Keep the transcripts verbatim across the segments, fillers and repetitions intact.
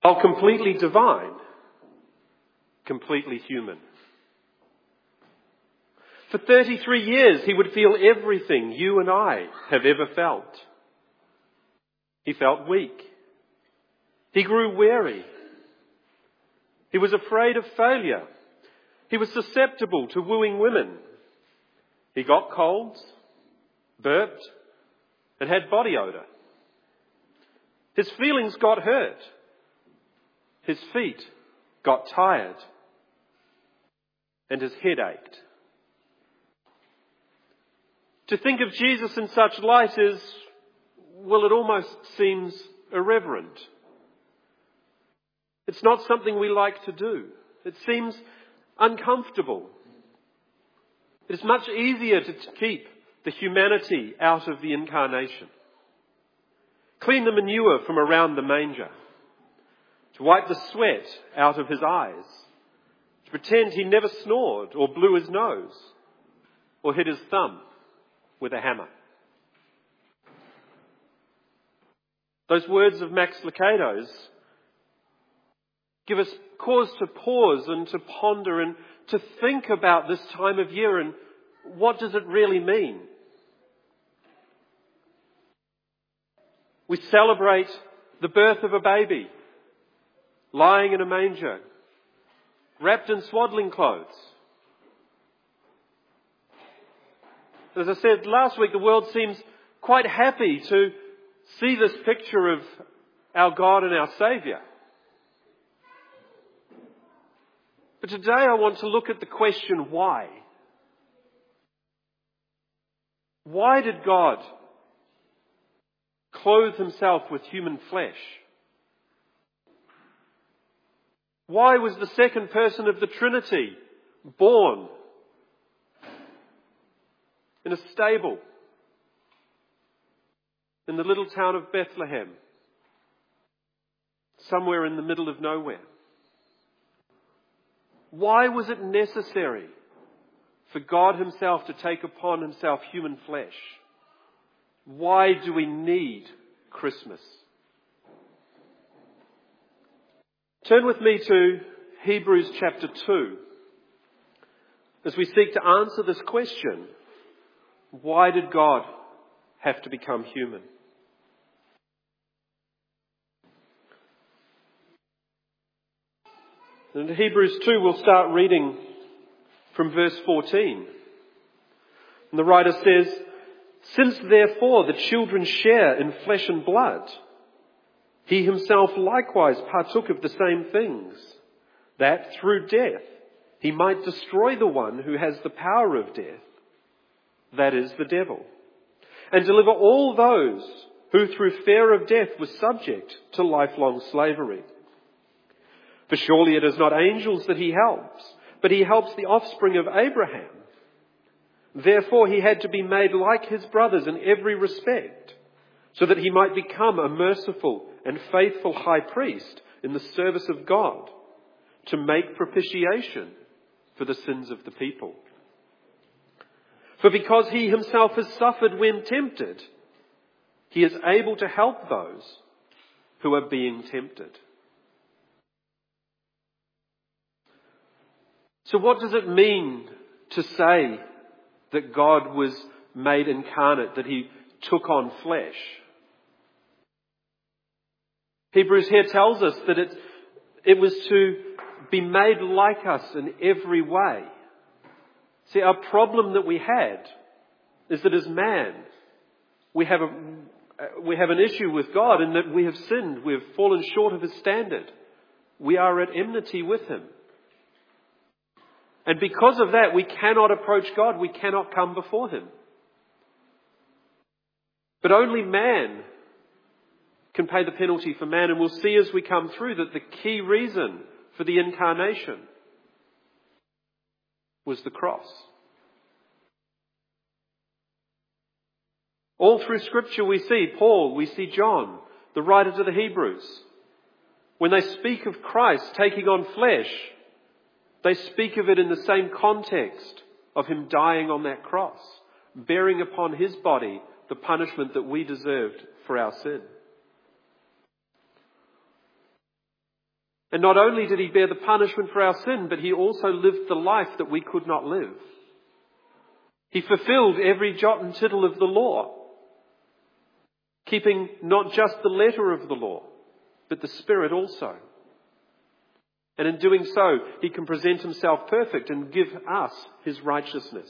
While completely divine, completely human. For thirty-three years, he would feel everything you and I have ever felt. He felt weak. He grew weary. He was afraid of failure. He was susceptible to wooing women. He got colds, burped, and had body odour. His feelings got hurt. His feet got tired. And his head ached. To think of Jesus in such light is, well, it almost seems irreverent. It's not something we like to do. It seems uncomfortable. It is much easier to keep the humanity out of the incarnation. Clean the manure from around the manger. To wipe the sweat out of his eyes. To pretend he never snored or blew his nose or hit his thumb with a hammer. Those words of Max Lucado's give us cause to pause and to ponder and to think about this time of year and what does it really mean? We celebrate the birth of a baby, lying in a manger, wrapped in swaddling clothes. As I said last week, the world seems quite happy to see this picture of our God and our Saviour. But today I want to look at the question, why? Why did God clothe himself with human flesh? Why was the second person of the Trinity born in a stable in the little town of Bethlehem, somewhere in the middle of nowhere? Why was it necessary for God himself to take upon himself human flesh? Why do we need Christmas? Turn with me to Hebrews chapter two as we seek to answer this question. Why did God have to become human? And in Hebrews two, we'll start reading from verse fourteen. And the writer says, "Since therefore the children share in flesh and blood, he himself likewise partook of the same things, that through death he might destroy the one who has the power of death, that is, the devil, and deliver all those who through fear of death were subject to lifelong slavery. For surely it is not angels that he helps, but he helps the offspring of Abraham. Therefore he had to be made like his brothers in every respect, so that he might become a merciful and faithful high priest in the service of God, to make propitiation for the sins of the people. For because he himself has suffered when tempted, he is able to help those who are being tempted." So what does it mean to say that God was made incarnate, that he took on flesh? Hebrews here tells us that it, it was to be made like us in every way. See, our problem that we had is that as man, we have a, we have an issue with God in that we have sinned, we have fallen short of his standard. We are at enmity with him. And because of that, we cannot approach God. We cannot come before him. But only man can pay the penalty for man. And we'll see as we come through that the key reason for the incarnation was the cross. All through Scripture we see Paul, we see John, the writer to the Hebrews. When they speak of Christ taking on flesh, they speak of it in the same context of him dying on that cross, bearing upon his body the punishment that we deserved for our sin. And not only did he bear the punishment for our sin, but he also lived the life that we could not live. He fulfilled every jot and tittle of the law, keeping not just the letter of the law, but the spirit also. And in doing so, he can present himself perfect and give us his righteousness.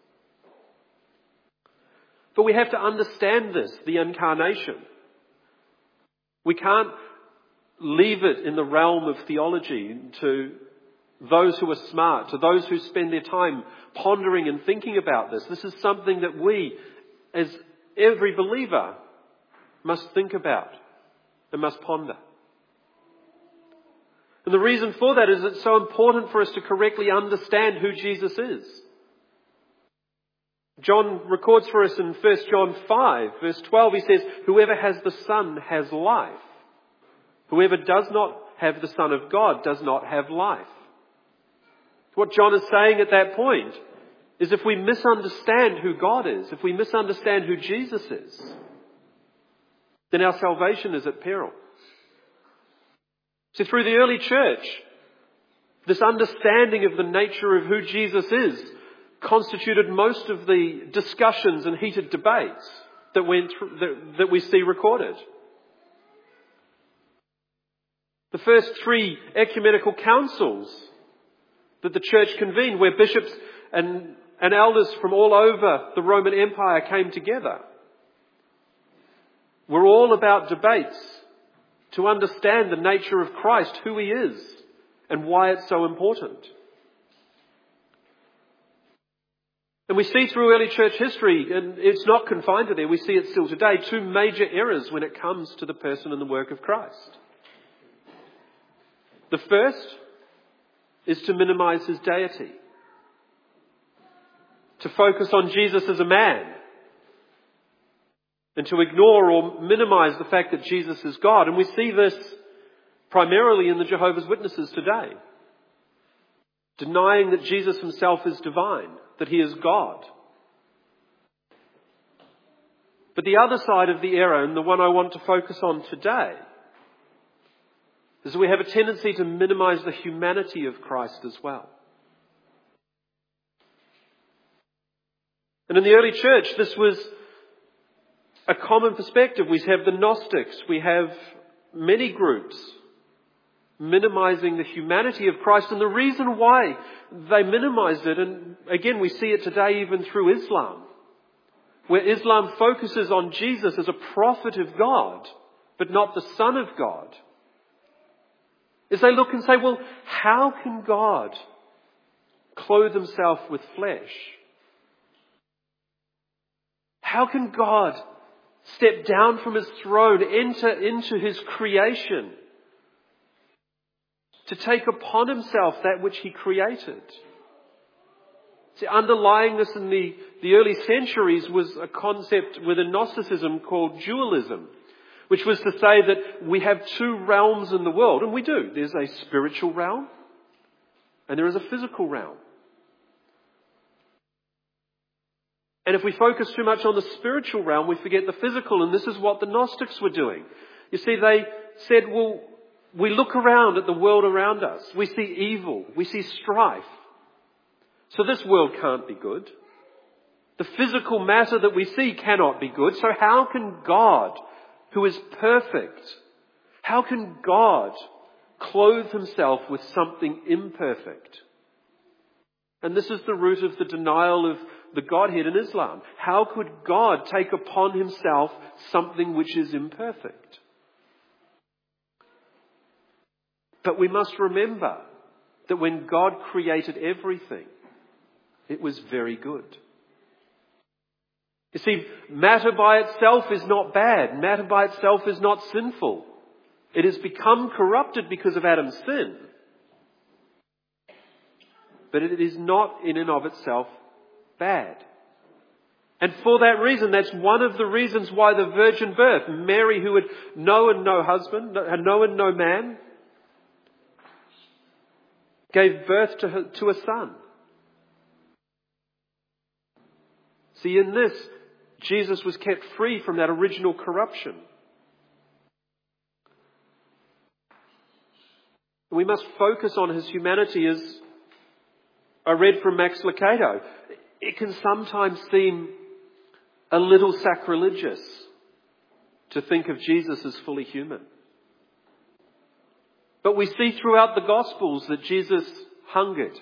But we have to understand this, the incarnation. We can't leave it in the realm of theology to those who are smart, to those who spend their time pondering and thinking about this. This is something that we, as every believer, must think about and must ponder. And the reason for that is it's so important for us to correctly understand who Jesus is. John records for us in First John five, verse twelve, he says, "Whoever has the Son has life. Whoever does not have the Son of God does not have life." What John is saying at that point is if we misunderstand who God is, if we misunderstand who Jesus is, then our salvation is at peril. So through the early church, this understanding of the nature of who Jesus is constituted most of the discussions and heated debates that went through, that, that we see recorded. The first three ecumenical councils that the church convened, where bishops and, and elders from all over the Roman Empire came together, were all about debates to understand the nature of Christ, who he is, and why it's so important. And we see through early church history, and it's not confined to there, we see it still today, two major errors when it comes to the person and the work of Christ. The first is to minimize his deity, to focus on Jesus as a man, and to ignore or minimize the fact that Jesus is God. And we see this primarily in the Jehovah's Witnesses today, denying that Jesus himself is divine, that he is God. But the other side of the error, and the one I want to focus on today, is that we have a tendency to minimize the humanity of Christ as well. And in the early church, this was a common perspective. We have the Gnostics, we have many groups minimizing the humanity of Christ. And the reason why they minimized it, and again we see it today even through Islam, where Islam focuses on Jesus as a prophet of God, but not the Son of God, is they look and say, well, how can God clothe himself with flesh? How can God step down from his throne, enter into his creation, to take upon himself that which he created? See, underlying this in the, the early centuries was a concept within Gnosticism called dualism, which was to say that we have two realms in the world, and we do. There's a spiritual realm and there is a physical realm. And if we focus too much on the spiritual realm, we forget the physical, and this is what the Gnostics were doing. You see, they said, well, we look around at the world around us. We see evil. We see strife. So this world can't be good. The physical matter that we see cannot be good. So how can God, who is perfect, how can God clothe himself with something imperfect? And this is the root of the denial of the Godhead in Islam. How could God take upon himself something which is imperfect? But we must remember that when God created everything, it was very good. You see, matter by itself is not bad. Matter by itself is not sinful. It has become corrupted because of Adam's sin. But it is not in and of itself bad. And for that reason, that's one of the reasons why the virgin birth, Mary, who had known no husband, had known no man, gave birth to, her, to a son. See, in this, Jesus was kept free from that original corruption. We must focus on his humanity, as I read from Max Lucado. It can sometimes seem a little sacrilegious to think of Jesus as fully human. But we see throughout the Gospels that Jesus hungered,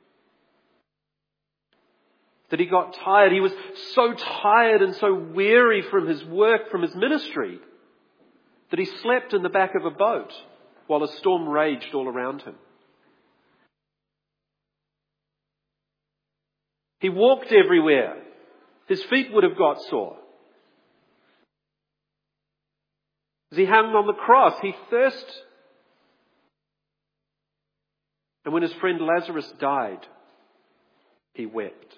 that he got tired. He was so tired and so weary from his work, from his ministry, that he slept in the back of a boat while a storm raged all around him. He walked everywhere. His feet would have got sore. As he hung on the cross, he thirsted. And when his friend Lazarus died, he wept.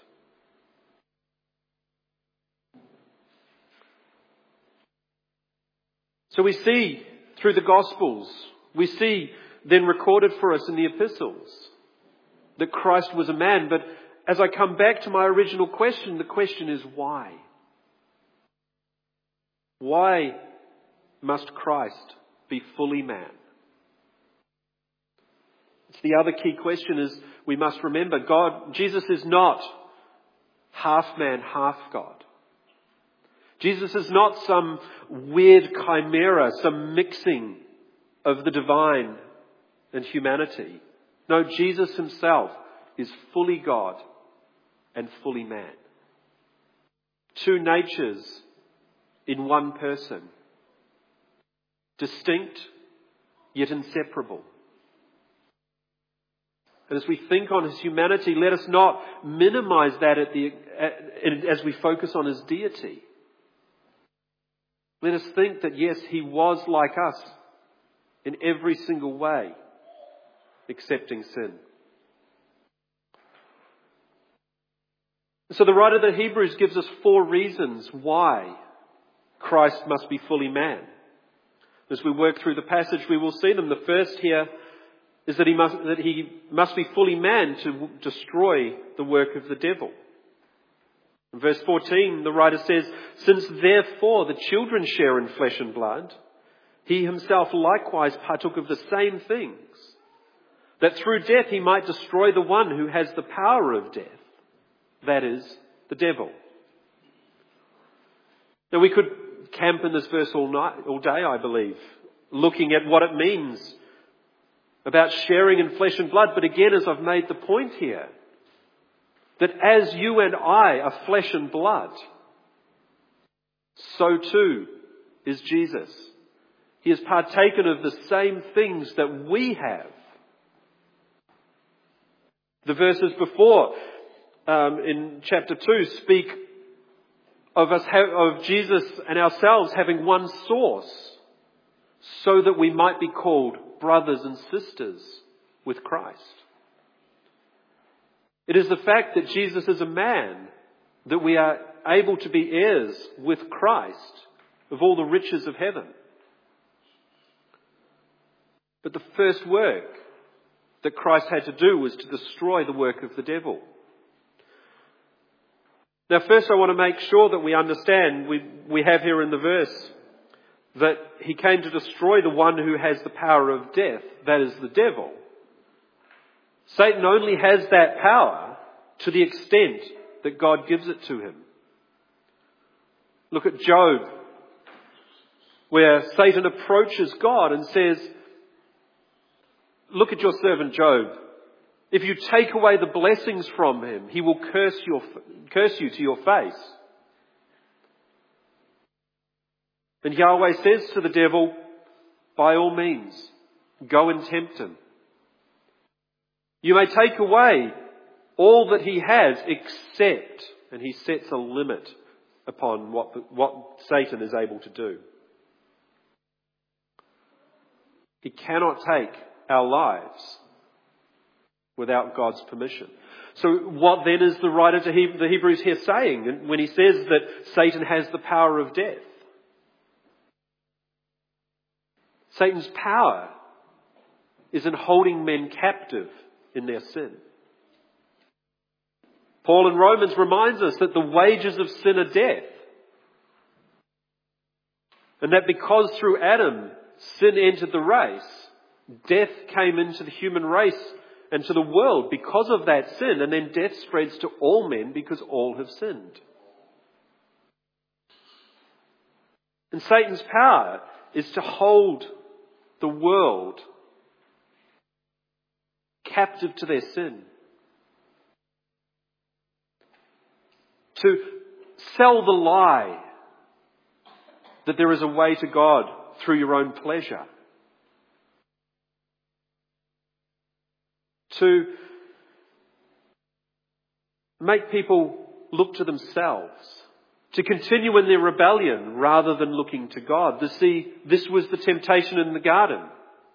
So we see through the Gospels, we see then recorded for us in the epistles, that Christ was a man. But as I come back to my original question, the question is why? Why must Christ be fully man? It's the other key question is we must remember God, Jesus is not half man, half God. Jesus is not some weird chimera, some mixing of the divine and humanity. No, Jesus himself is fully God and fully man. Two natures in one person. Distinct, yet inseparable. And as we think on his humanity, let us not minimize that at the, at, as we focus on his deity. Let us think that yes, he was like us in every single way, excepting sin. So the writer of the Hebrews gives us four reasons why Christ must be fully man. As we work through the passage, we will see them. The first here is that he must, that he must be fully man to destroy the work of the devil. In verse fourteen, the writer says, "Since therefore the children share in flesh and blood, he himself likewise partook of the same things, that through death he might destroy the one who has the power of death, that is, the devil." Now we could camp in this verse all night, all day, I believe, looking at what it means about sharing in flesh and blood. But again, as I've made the point here, that as you and I are flesh and blood, so too is Jesus. He has partaken of the same things that we have. The verses before, um, in chapter two, speak of us, of Jesus and ourselves having one source, so that we might be called brothers and sisters with Christ. It is the fact that Jesus is a man that we are able to be heirs with Christ of all the riches of heaven. But the first work that Christ had to do was to destroy the work of the devil. Now first I want to make sure that we understand, we, we have here in the verse, that he came to destroy the one who has the power of death, that is the devil. Satan only has that power to the extent that God gives it to him. Look at Job, where Satan approaches God and says, "Look at your servant Job. If you take away the blessings from him, he will curse your, curse you to your face." And Yahweh says to the devil, "By all means, go and tempt him. You may take away all that he has except," and he sets a limit upon what, the, what Satan is able to do. He cannot take our lives without God's permission. So what then is the writer to he- the Hebrews here saying when he says that Satan has the power of death? Satan's power is in holding men captive in their sin. Paul in Romans reminds us that the wages of sin are death. And that because through Adam sin entered the race, Death came into the human race and to the world because of that sin, and then death spreads to all men because all have sinned. And Satan's power is to hold the world captive to their sin. To sell the lie that there is a way to God through your own pleasure. To make people look to themselves. To continue in their rebellion rather than looking to God. To see, this was the temptation in the garden.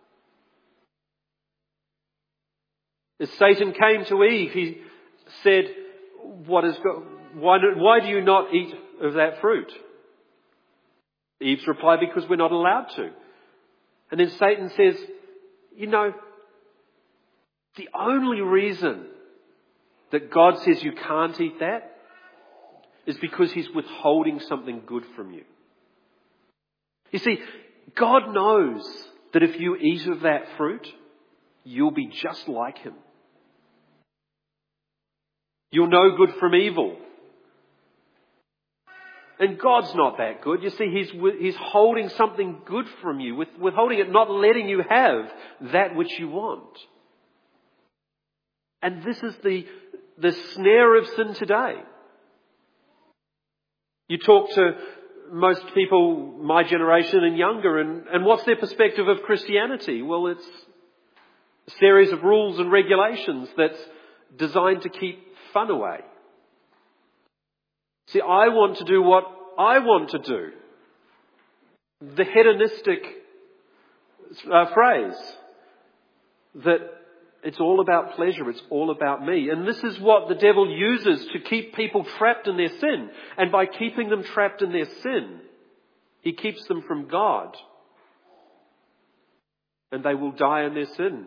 As Satan came to Eve, he said, "What is God? Why, why do you not eat of that fruit?" Eve's reply, "Because we're not allowed to." And then Satan says, "You know, the only reason that God says you can't eat that is because he's withholding something good from you." You see, God knows that if you eat of that fruit, you'll be just like him. You'll know good from evil. And God's not that good. You see, he's, he's holding something good from you, with, withholding it, not letting you have that which you want. And this is the, the snare of sin today. You talk to most people, my generation and younger, and, and what's their perspective of Christianity? Well, it's a series of rules and regulations that's designed to keep fun away. See, I want to do what I want to do. The hedonistic uh, phrase that it's all about pleasure, it's all about me. And this is what the devil uses to keep people trapped in their sin. And by keeping them trapped in their sin, he keeps them from God. And they will die in their sin.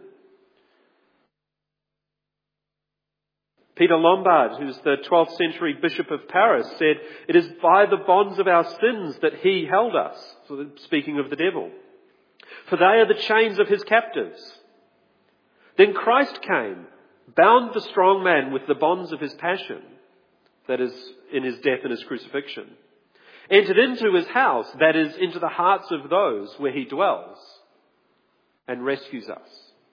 Peter Lombard, who's the twelfth century Bishop of Paris, said, "It is by the bonds of our sins that he held us." So speaking of the devil. "For they are the chains of his captives. Then Christ came, bound the strong man with the bonds of his passion," that is, in his death and his crucifixion, "entered into his house," that is, into the hearts of those where he dwells, "and rescues us."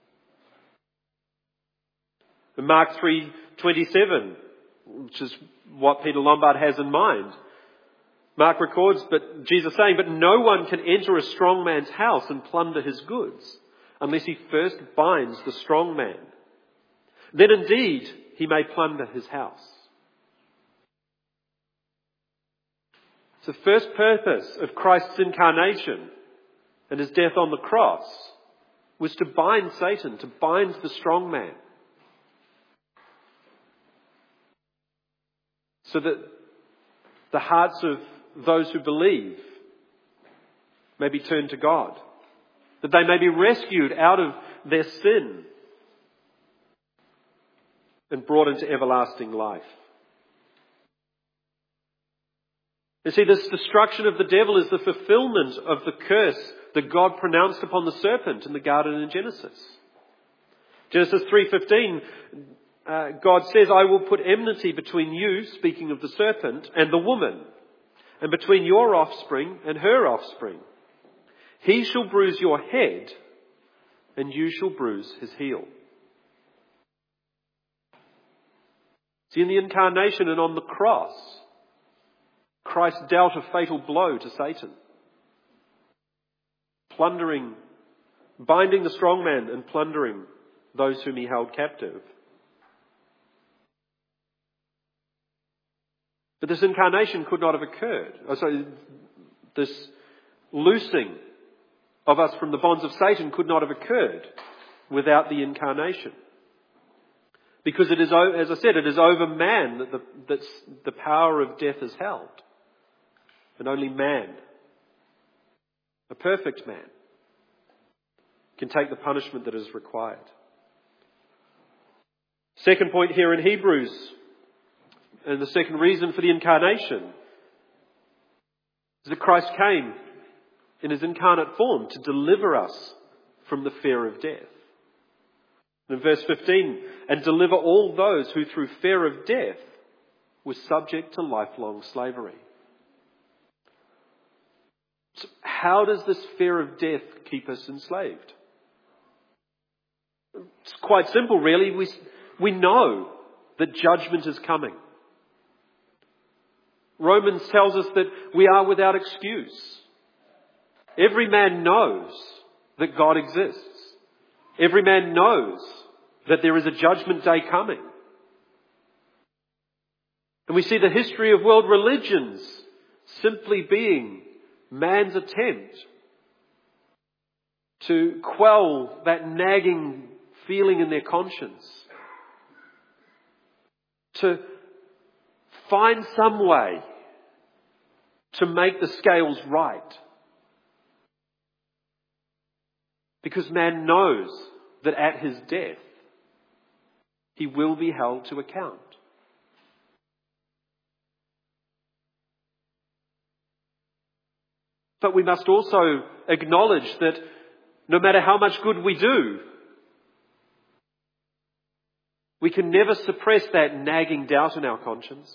In Mark three twenty-seven, which is what Peter Lombard has in mind, Mark records, but Jesus saying, "But no one can enter a strong man's house and plunder his goods unless he first binds the strong man. Then indeed he may plunder his house." So the first purpose of Christ's incarnation and his death on the cross was to bind Satan, to bind the strong man. So that the hearts of those who believe may be turned to God. That they may be rescued out of their sin and brought into everlasting life. You see, this destruction of the devil is the fulfillment of the curse that God pronounced upon the serpent in the garden in Genesis. Genesis three fifteen, uh, God says, "I will put enmity between you," speaking of the serpent, "and the woman, and between your offspring and her offspring. He shall bruise your head, and you shall bruise his heel." See, in the incarnation and on the cross, Christ dealt a fatal blow to Satan. Plundering, binding the strong man and plundering those whom he held captive. But this incarnation could not have occurred. Oh, sorry, this loosing of us from the bonds of Satan could not have occurred without the incarnation. Because it is, as I said, it is over man that the, that's the power of death is held. And only man, a perfect man, can take the punishment that is required. Second point here in Hebrews, and the second reason for the incarnation, is that Christ came in his incarnate form to deliver us from the fear of death. In verse fifteen, and deliver all those who through fear of death were subject to lifelong slavery. So how does this fear of death keep us enslaved? It's quite simple, really. We, we know that judgment is coming. Romans tells us that we are without excuse. Every man knows that God exists. Every man knows that there is a judgment day coming. And we see the history of world religions simply being man's attempt to quell that nagging feeling in their conscience, to find some way to make the scales right. Because man knows that at his death, he will be held to account. But we must also acknowledge that no matter how much good we do, we can never suppress that nagging doubt in our conscience.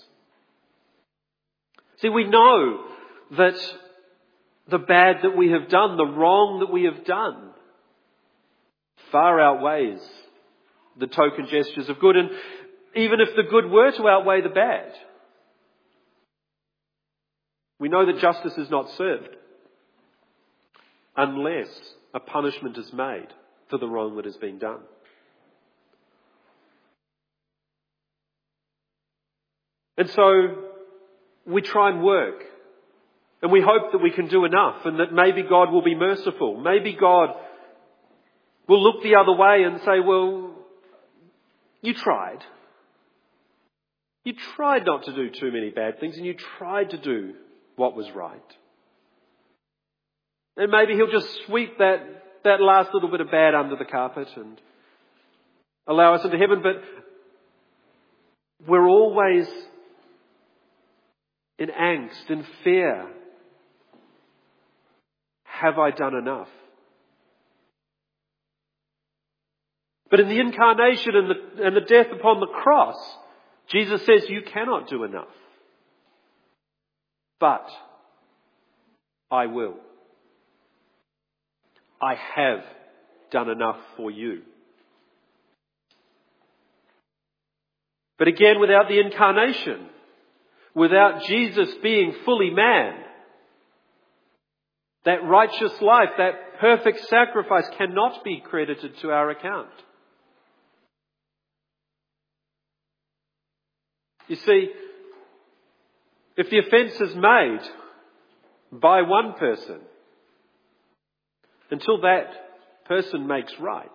See, we know that the bad that we have done, the wrong that we have done, far outweighs the token gestures of good. And even if the good were to outweigh the bad, we know that justice is not served unless a punishment is made for the wrong that has been done. And so we try and work, and we hope that we can do enough, and that maybe God will be merciful. Maybe God will look the other way and say, well, you tried. You tried not to do too many bad things, and you tried to do what was right. And maybe he'll just sweep that, that last little bit of bad under the carpet and allow us into heaven. But we're always in angst, in fear. Have I done enough? But in the incarnation and the, and the death upon the cross, Jesus says you cannot do enough. But I will. I have done enough for you. But again, without the incarnation, without Jesus being fully man, that righteous life, that perfect sacrifice cannot be credited to our account. You see, if the offence is made by one person, until that person makes right,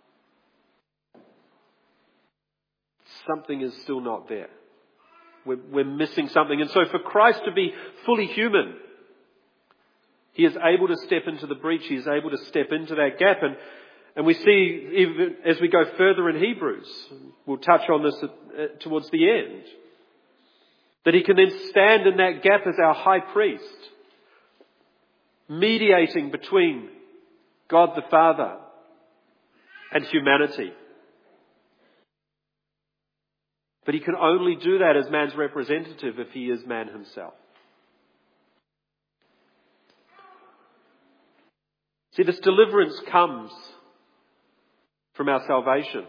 something is still not there. We're, we're missing something. And so for Christ to be fully human, he is able to step into the breach. He is able to step into that gap. And, and we see, even as we go further in Hebrews, we'll touch on this at, towards the end, that he can then stand in that gap as our high priest, mediating between God the Father and humanity. But he can only do that as man's representative if he is man himself. See, this deliverance comes from our salvation.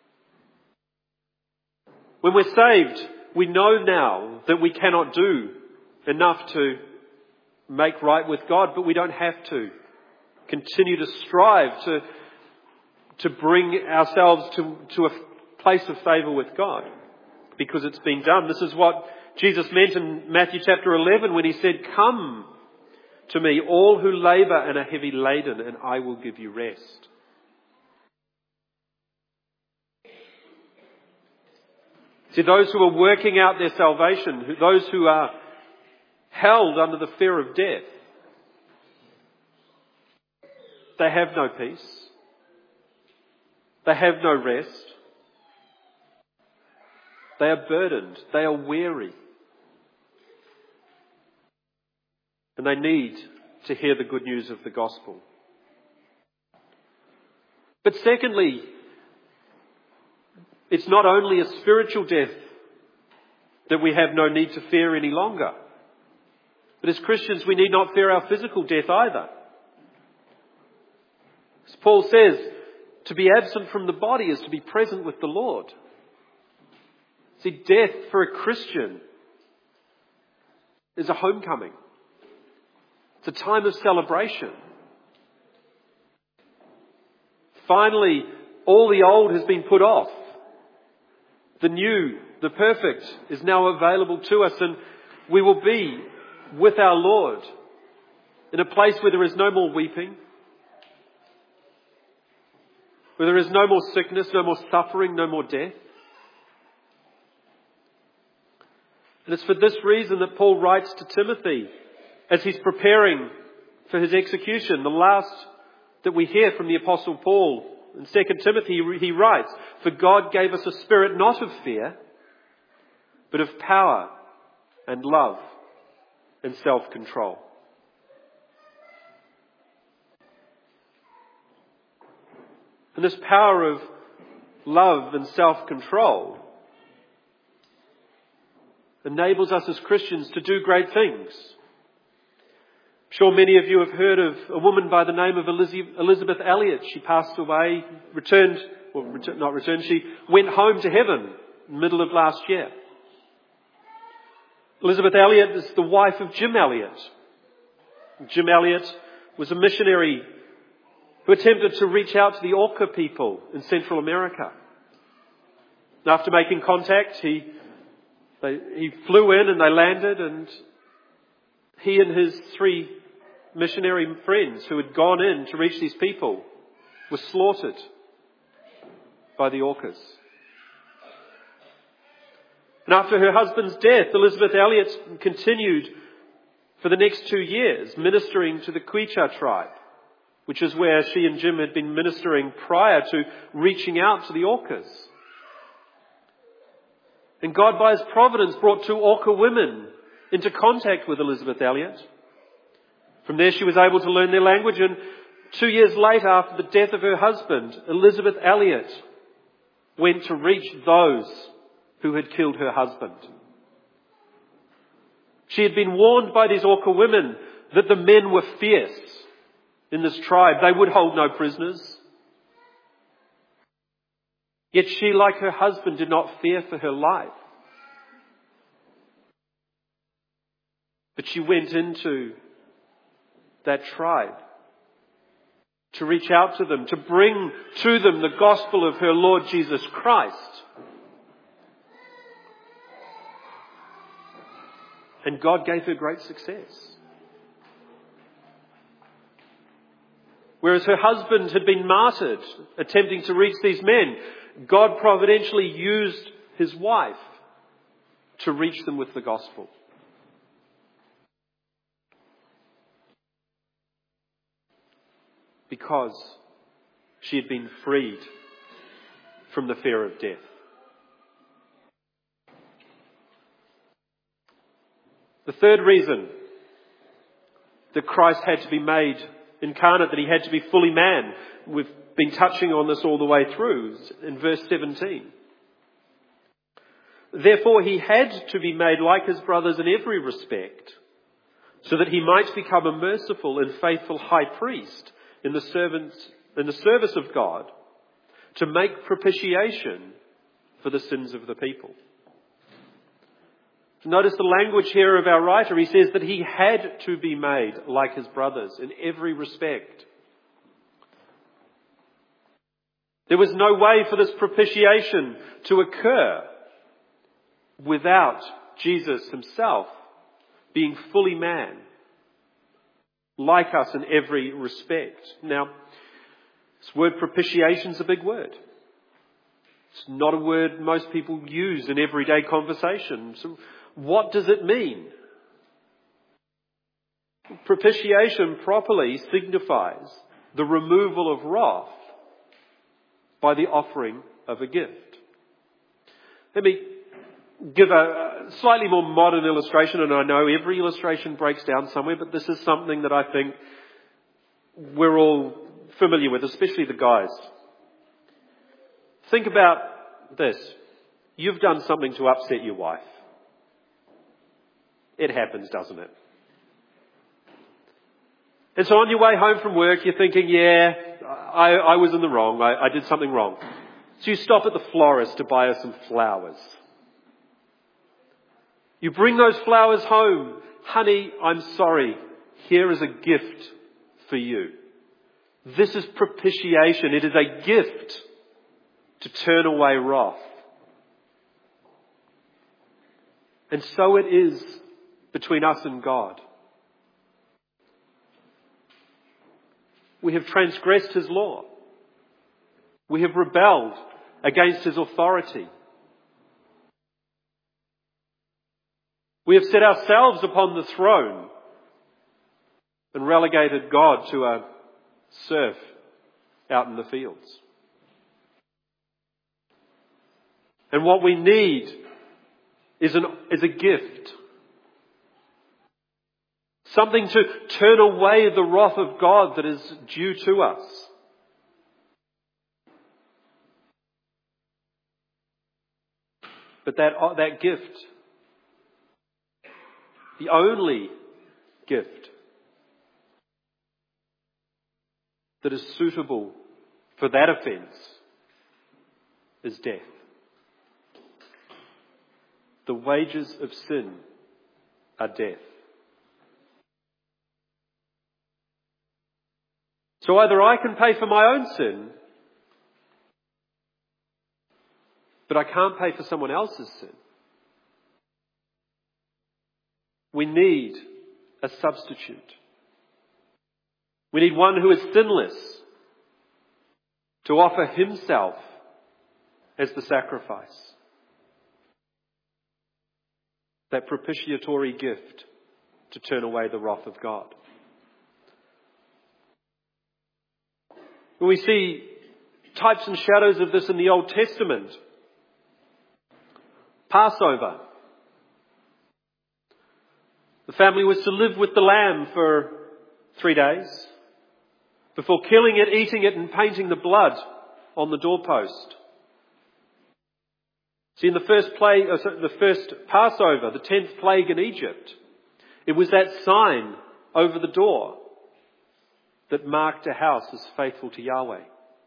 When we're saved, we know now that we cannot do enough to make right with God, but we don't have to continue to strive to, to bring ourselves to, to a place of favour with God, because it's been done. This is what Jesus meant in Matthew chapter eleven when he said, "Come to me, all who labour and are heavy laden, and I will give you rest." See, those who are working out their salvation, those who are held under the fear of death, they have no peace. They have no rest. They are burdened. They are weary. And they need to hear the good news of the gospel. But secondly, it's not only a spiritual death that we have no need to fear any longer. But as Christians, we need not fear our physical death either. As Paul says, to be absent from the body is to be present with the Lord. See, death for a Christian is a homecoming. It's a time of celebration. Finally, all the old has been put off. The new, the perfect, is now available to us, and we will be with our Lord in a place where there is no more weeping, where there is no more sickness, no more suffering, no more death. And it's for this reason that Paul writes to Timothy as he's preparing for his execution. The last that we hear from the Apostle Paul in Second Timothy, he writes, "For God gave us a spirit not of fear, but of power and love and self-control." And this power of love and self-control enables us as Christians to do great things. I'm sure many of you have heard of a woman by the name of Elizabeth Elliot. She passed away, returned, well, not returned, she went home to heaven in the middle of last year. Elizabeth Elliot is the wife of Jim Elliot. Jim Elliot was a missionary who attempted to reach out to the Auca people in Central America. And after making contact, he they, he flew in and they landed, and he and his three missionary friends who had gone in to reach these people were slaughtered by the Aucas. And after her husband's death, Elizabeth Elliot continued for the next two years ministering to the Quechua tribe, which is where she and Jim had been ministering prior to reaching out to the Aucas. And God, by His providence, brought two Auca women into contact with Elizabeth Elliot. From there she was able to learn their language, and two years later, after the death of her husband, Elizabeth Elliot went to reach those who had killed her husband. She had been warned by these Auca women that the men were fierce in this tribe. They would hold no prisoners. Yet she, like her husband, did not fear for her life. But she went into that tribe to reach out to them, to bring to them the gospel of her Lord Jesus Christ. And God gave her great success. Whereas her husband had been martyred, attempting to reach these men, God providentially used his wife to reach them with the gospel. Because she had been freed from the fear of death. The third reason that Christ had to be made incarnate, that he had to be fully man, we've been touching on this all the way through in verse seventeen. Therefore he had to be made like his brothers in every respect, so that he might become a merciful and faithful high priest in the servants, in the service of God, to make propitiation for the sins of the people. Notice the language here of our writer. He says that he had to be made like his brothers in every respect. There was no way for this propitiation to occur without Jesus himself being fully man, like us in every respect. Now, this word propitiation is a big word. It's not a word most people use in everyday conversation. So what does it mean? Propitiation properly signifies the removal of wrath by the offering of a gift. Let me give a slightly more modern illustration, and I know every illustration breaks down somewhere, but this is something that I think we're all familiar with, especially the guys. Think about this. You've done something to upset your wife. It happens, doesn't it? And so on your way home from work, you're thinking, yeah, I, I was in the wrong. I, I did something wrong. So you stop at the florist to buy her some flowers. You bring those flowers home. Honey, I'm sorry. Here is a gift for you. This is propitiation. It is a gift to turn away wrath. And so it is between us and God. We have transgressed His law. We have rebelled against His authority. We have set ourselves upon the throne and relegated God to a serf out in the fields. And what we need is, an, is a gift. Something to turn away the wrath of God that is due to us. But that, that gift, the only gift that is suitable for that offence, is death. The wages of sin are death. So either I can pay for my own sin, but I can't pay for someone else's sin. We need a substitute. We need one who is sinless to offer himself as the sacrifice. That propitiatory gift to turn away the wrath of God. We see types and shadows of this in the Old Testament. Passover. The family was to live with the lamb for three days before killing it, eating it, and painting the blood on the doorpost. See, in the first plague, uh, sorry, the first Passover, the tenth plague in Egypt, it was that sign over the door that marked a house as faithful to Yahweh.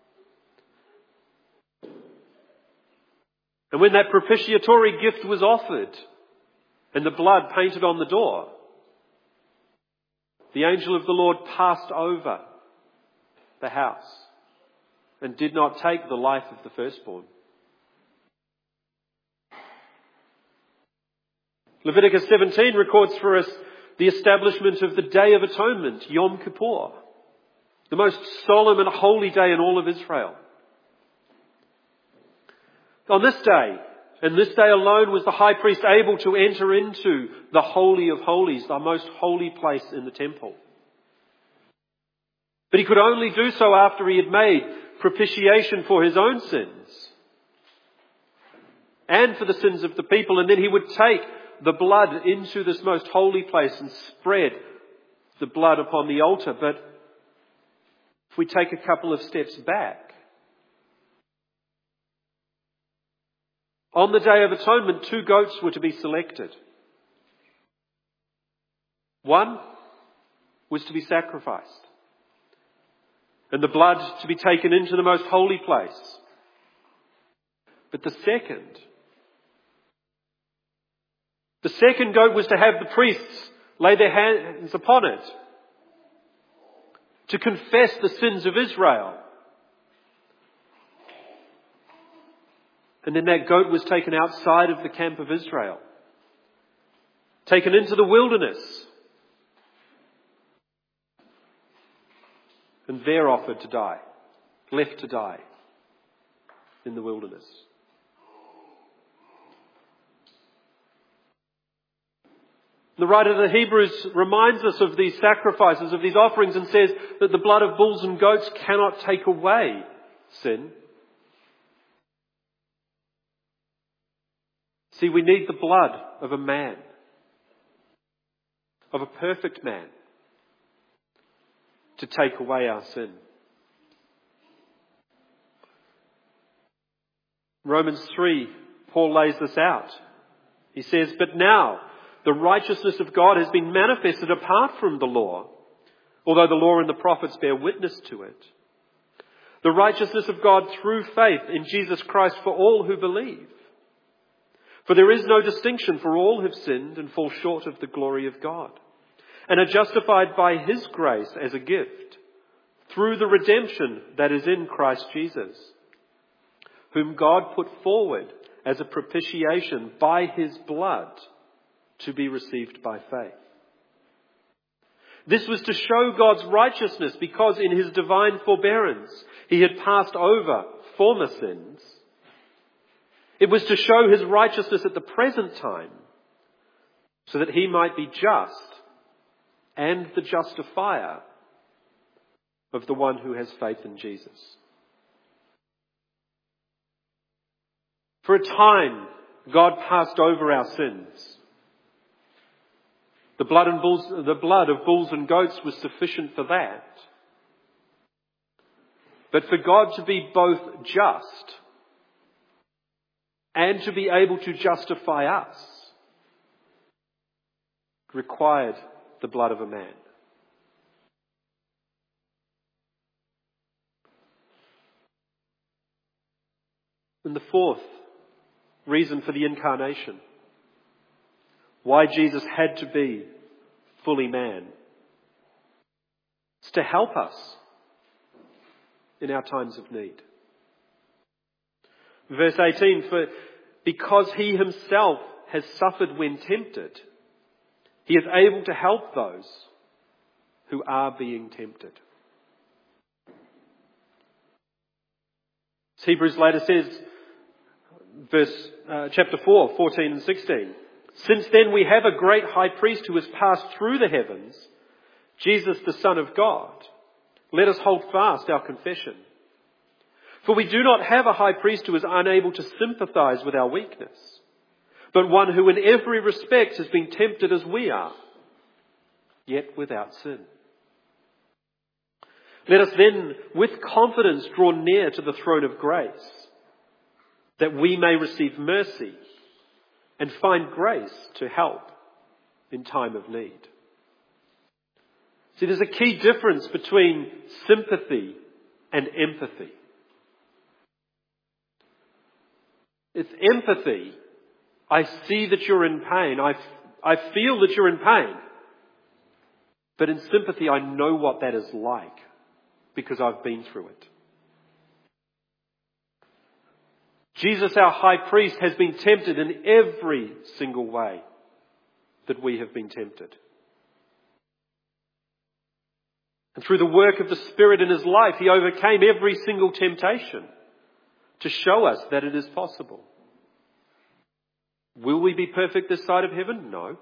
And when that propitiatory gift was offered and the blood painted on the door, the angel of the Lord passed over the house and did not take the life of the firstborn. Leviticus seventeen records for us the establishment of the Day of Atonement, Yom Kippur, the most solemn and holy day in all of Israel. On this day, and this day alone, was the high priest able to enter into the Holy of Holies, the most holy place in the temple. But he could only do so after he had made propitiation for his own sins and for the sins of the people, and then he would take the blood into this most holy place and spread the blood upon the altar. But if we take a couple of steps back, on the Day of Atonement, two goats were to be selected. One was to be sacrificed, and the blood to be taken into the most holy place. But the second, the second goat was to have the priests lay their hands upon it to confess the sins of Israel. And then that goat was taken outside of the camp of Israel, taken into the wilderness, and there offered to die, left to die in the wilderness. The writer of the Hebrews reminds us of these sacrifices, of these offerings, and says that the blood of bulls and goats cannot take away sin. See, we need the blood of a man, of a perfect man, to take away our sin. Romans three, Paul lays this out. He says, "But now the righteousness of God has been manifested apart from the law, although the law and the prophets bear witness to it. The righteousness of God through faith in Jesus Christ for all who believe. For there is no distinction, for all have sinned and fall short of the glory of God, and are justified by His grace as a gift, through the redemption that is in Christ Jesus, whom God put forward as a propitiation by His blood to be received by faith. This was to show God's righteousness, because in His divine forbearance He had passed over former sins. It was to show His righteousness at the present time, so that He might be just and the justifier of the one who has faith in Jesus. For a time, God passed over our sins. The blood and bulls, the blood of bulls and goats was sufficient for that. But for God to be both just and to be able to justify us required the blood of a man. And the fourth reason for the incarnation, why Jesus had to be fully man, is to help us in our times of need. Verse eighteen, for because He Himself has suffered when tempted, He is able to help those who are being tempted. As Hebrews later says, verse uh, chapter four, fourteen and sixteen. Since then we have a great high priest who has passed through the heavens, Jesus the Son of God. Let us hold fast our confession. For we do not have a high priest who is unable to sympathize with our weakness, but one who in every respect has been tempted as we are, yet without sin. Let us then with confidence draw near to the throne of grace, that we may receive mercy and find grace to help in time of need. See, there's a key difference between sympathy and empathy. It's empathy. I see that you're in pain. I, I feel that you're in pain. But in sympathy, I know what that is like because I've been through it. Jesus, our high priest, has been tempted in every single way that we have been tempted. And through the work of the Spirit in His life, He overcame every single temptation to show us that it is possible. Will we be perfect this side of heaven? No.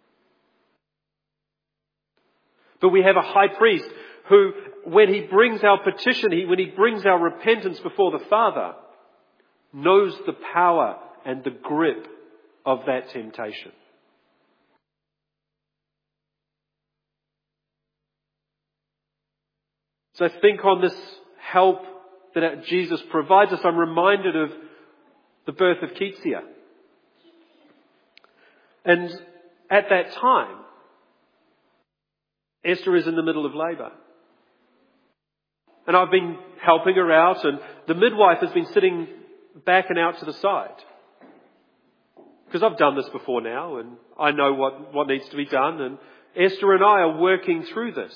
But we have a high priest who, when He brings our petition, he, when He brings our repentance before the Father, knows the power and the grip of that temptation. So think on this help that Jesus provides us. I'm reminded of the birth of Keetsia. And at that time, Esther is in the middle of labour. And I've been helping her out, and the midwife has been sitting back and out to the side. Because I've done this before now, and I know what, what needs to be done, and Esther and I are working through this.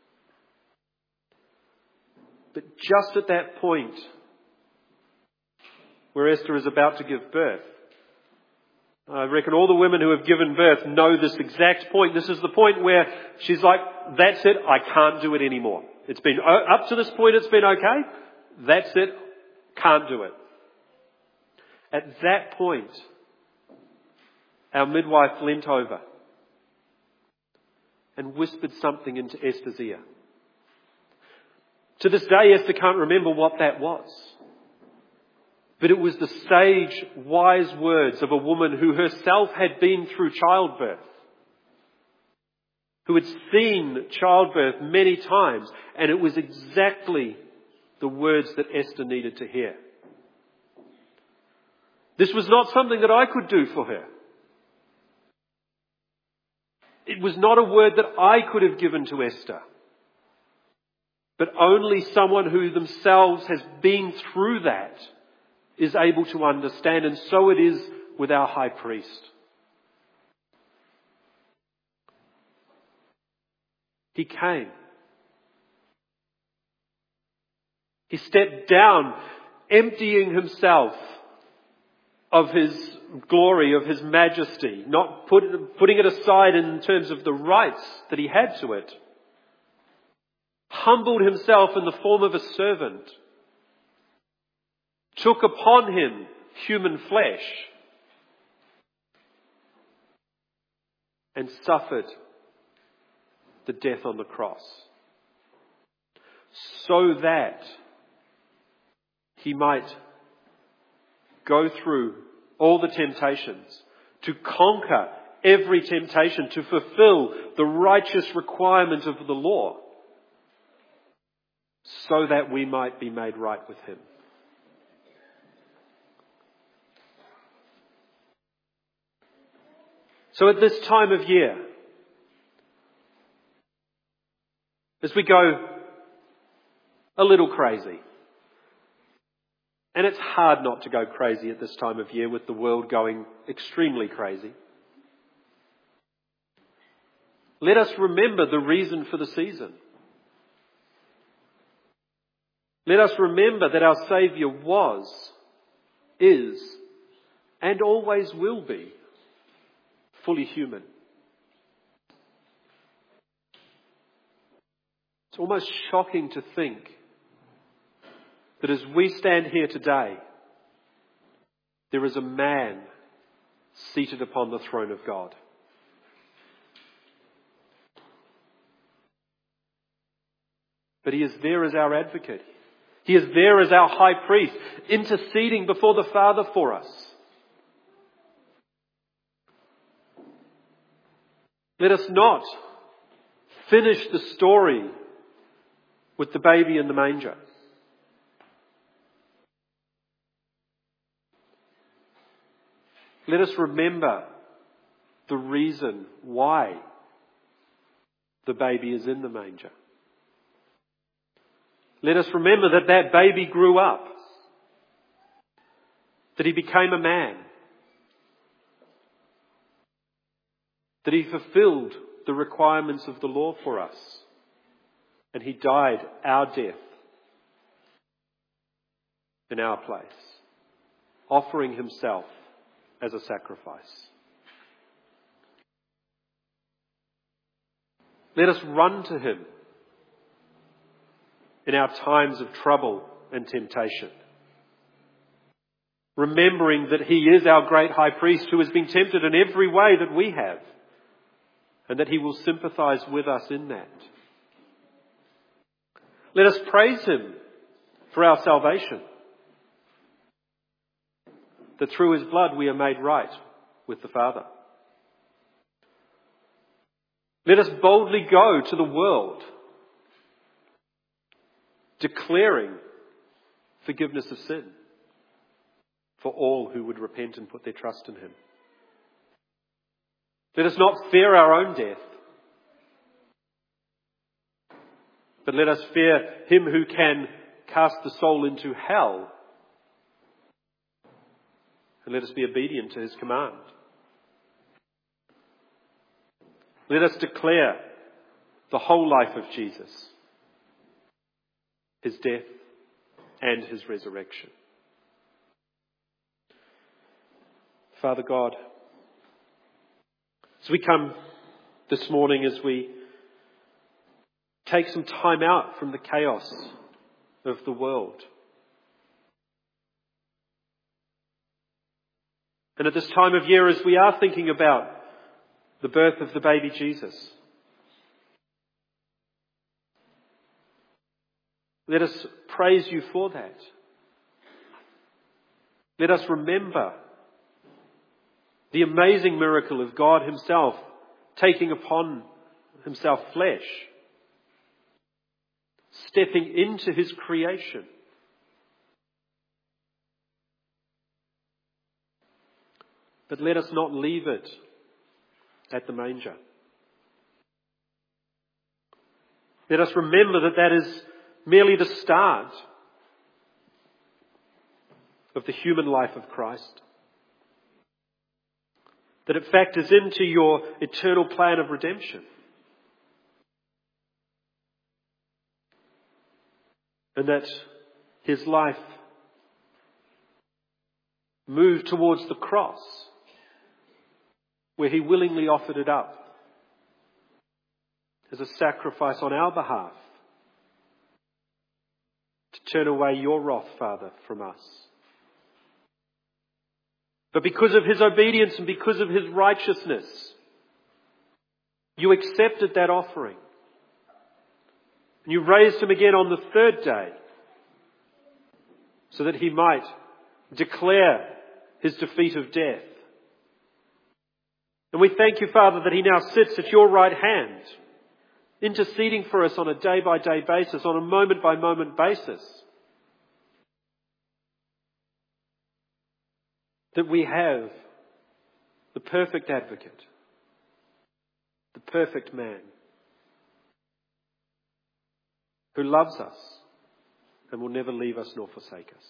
But just at that point where Esther is about to give birth, I reckon all the women who have given birth know this exact point. This is the point where she's like, that's it, I can't do it anymore. It's been, up to this point it's been okay. That's it, can't do it. At that point, our midwife leant over and whispered something into Esther's ear. To this day, Esther can't remember what that was. But it was the sage, wise words of a woman who herself had been through childbirth, who had seen childbirth many times, and it was exactly the words that Esther needed to hear. This was not something that I could do for her. It was not a word that I could have given to Esther. But only someone who themselves has been through that is able to understand. And so it is with our high priest. He came. He stepped down, emptying himself of his glory, of his majesty, not put, putting it aside in terms of the rights that he had to it. Humbled himself in the form of a servant. Took upon him human flesh. And suffered the death on the cross. So that he might go through all the temptations, to conquer every temptation, to fulfill the righteous requirement of the law, so that we might be made right with him. So at this time of year, as we go a little crazy, and it's hard not to go crazy at this time of year with the world going extremely crazy, let us remember the reason for the season. Let us remember that our Saviour was, is, and always will be fully human. It's almost shocking to think that as we stand here today, there is a man seated upon the throne of God. But he is there as our advocate. He is there as our high priest, interceding before the Father for us. Let us not finish the story with the baby in the manger. Let us remember the reason why the baby is in the manger. Let us remember that that baby grew up, that he became a man, that he fulfilled the requirements of the law for us, and he died our death in our place, offering himself as a sacrifice. Let us run to him in our times of trouble and temptation, remembering that he is our great high priest who has been tempted in every way that we have, and that he will sympathize with us in that. Let us praise him for our salvation, that through his blood we are made right with the Father. Let us boldly go to the world, declaring forgiveness of sin for all who would repent and put their trust in him. Let us not fear our own death, but let us fear him who can cast the soul into hell. And let us be obedient to his command. Let us declare the whole life of Jesus, his death and his resurrection. Father God, as we come this morning, as we take some time out from the chaos of the world, and at this time of year, as we are thinking about the birth of the baby Jesus, let us praise you for that. Let us remember the amazing miracle of God himself taking upon himself flesh, stepping into his creation, But let us not leave it at the manger. Let us remember that that is merely the start of the human life of Christ. That it factors into your eternal plan of redemption. And that his life moved towards the cross, where he willingly offered it up as a sacrifice on our behalf to turn away your wrath, Father, from us. But because of his obedience and because of his righteousness, you accepted that offering. And you raised him again on the third day so that he might declare his defeat of death. And we thank you, Father, that he now sits at your right hand, interceding for us on a day-by-day basis, on a moment-by-moment basis. That we have the perfect advocate, the perfect man, who loves us and will never leave us nor forsake us.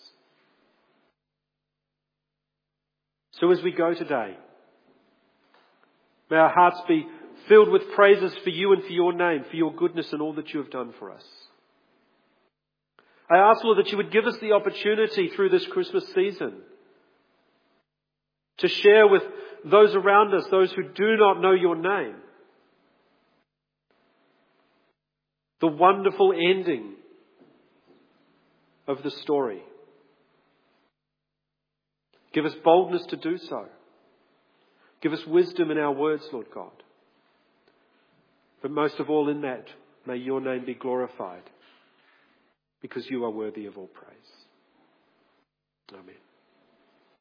So as we go today, may our hearts be filled with praises for you and for your name, for your goodness and all that you have done for us. I ask, Lord, that you would give us the opportunity through this Christmas season to share with those around us, those who do not know your name, the wonderful ending of the story. Give us boldness to do so. Give us wisdom in our words, Lord God. But most of all in that, may your name be glorified, because you are worthy of all praise. Amen.